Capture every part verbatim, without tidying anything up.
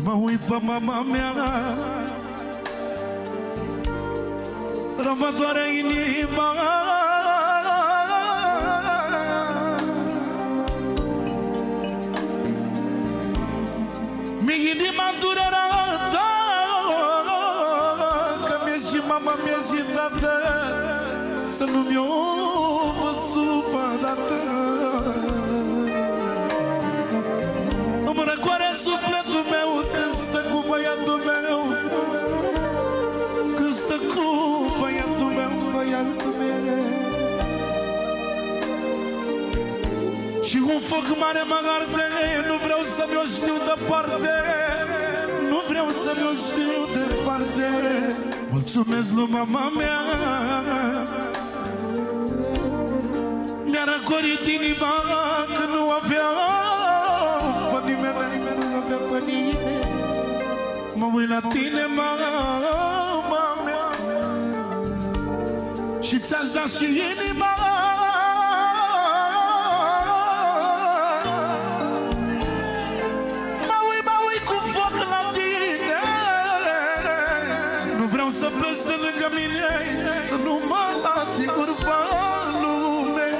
mă uit pe mama mea, rămă doare inima. Mi-e inima durerată, că mi-e și mama, mi-e și tată, să nu mi-o văd supărată. Îmi răcoare sufletul meu când stă cu băiatul meu, când stă cu băiatul meu, băiatul meu. Și un foc mare mă arde, nu vreau să mi-o știu departe, nu vreau să mi-o știu departe. Mulțumesc lui mama mea, mi-a răcorit inima că nu avea pe nimeni, nu avea pe nimeni. Mă uit la tine, mama mea, și ți-aș da și inima. Mă uit, mă uit cu foc la tine, nu vreau să pleci de lângă mine, să nu mă las singur pe lume.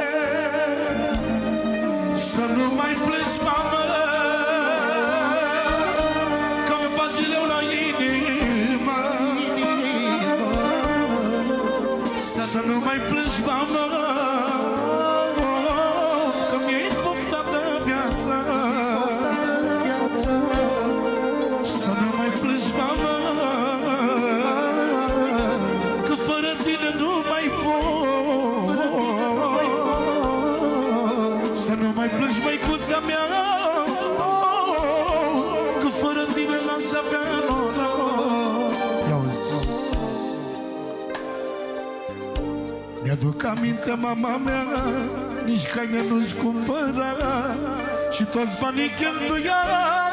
Să nu mai pleci, mamă, că-mi faci rău la inimă. Să nu mai pleci, mamă, că mi-ai poftată viața. Să nu mai pleci, mamă, că fără tine nu mai pot. Să nu mai pleci, măicuța mea, că fără tine n-aș avea noroc. Mi-aduc aminte, mama mea, nici haine nu-și cumpăra și toți banii cheltuia,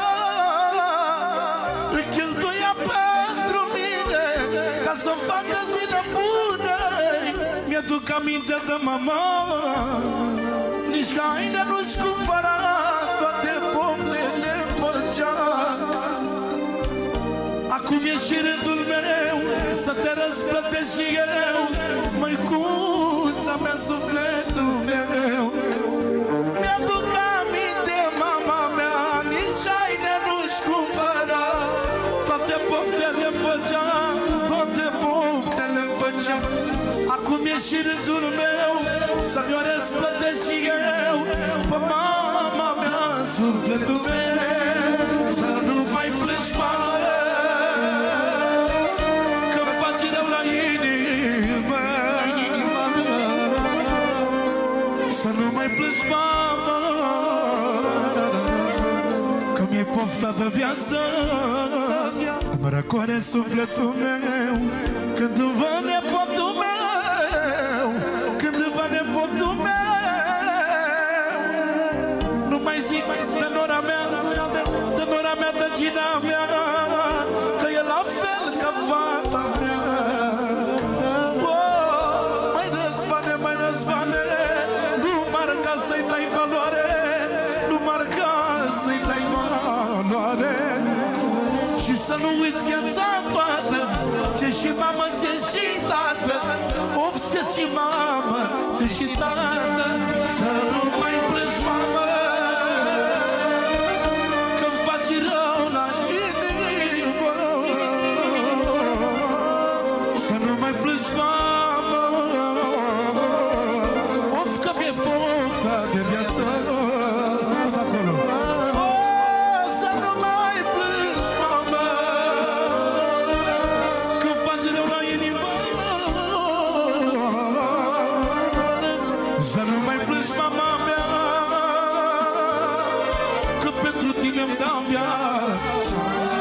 îi cheltuia pentru mine, ca să-mi facă zile bune. Mi-aduc aminte de mama, nici haine nu-și cumpăra, toate poftele făcea. Acum e și rândul meu să te răsplătesc și eu, măicuța mea, sufletul meu. Mi-aduc aminte, mama mea, nici haine nu-și cumpăra, toate poftele făcea, toate poftele făcea. Acum e și rândul meu să mi-o răsplătesc și eu, pe mama mea, sufletul meu. Să nu mai pleci, mamă, că-mi faci rău la inimă. Să nu mai pleci, mamă, că mi-ai pofta de viață. Îmi răcoare sufletul meu când îmi văd nepotul meu, când îmi văd nepotul meu. Nu mai zic de nora mea, de nora mea, de gina mea, că e la fel ca fata mea. Oh, mai răzvane, mai răzvane, nu marca să-i dai valoare, nu marca să-i dai valoare. Și să nu uiți viața toată, ce și mamă, ce și tată. Of, ce și mamă, ce și tată. Să nu mai pleci, mamă, că-mi faci rău la inimă. Să nu mai pleci, mamă, of, că mi-e pofta de viață. Să nu mai pleci, mama mea, că pentru tine îmi dau viața.